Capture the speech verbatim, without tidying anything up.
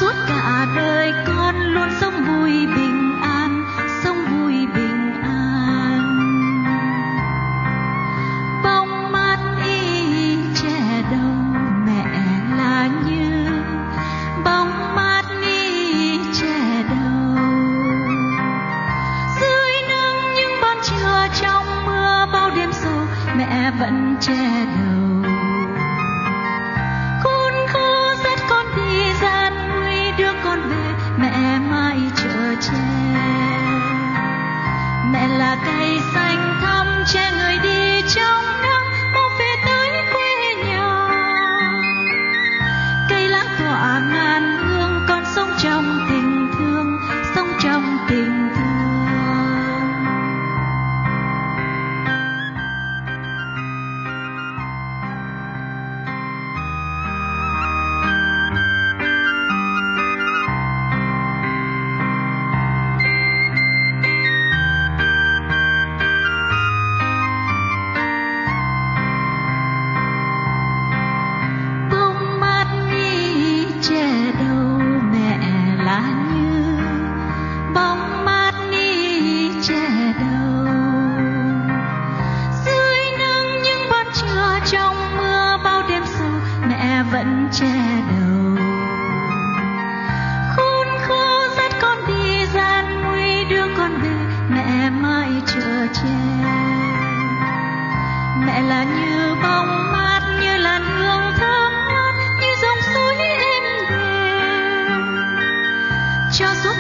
suốt cả đời con luôn sống vui bình an, sống vui bình an. Bóng mát y che đâu mẹ là như, bóng mát y che đâu. Dưới nắng những ban trưa trong mưa bao đêm sâu, mẹ vẫn che đầu. Khôn khó dắt con đi gian nuôi đưa con về, mẹ mãi chở che. Mẹ là cây xanh thăm che người đi trong nắng, mong về tới quê nhà. Cây lá tỏa ngàn hương, con sống trong tình thương, sống trong tình thương. Bóng mát đi che đâu mẹ là như, bóng mát đi che đâu. Dưới nắng những ban trưa trong mưa bao đêm sâu, mẹ vẫn che đầu. Khôn khó dắt con đi gian nuôi đưa con về, mẹ mãi chở che. Mẹ là như bóng mát, như làn hương thơm ngát, như dòng suối êm đềm cho suốt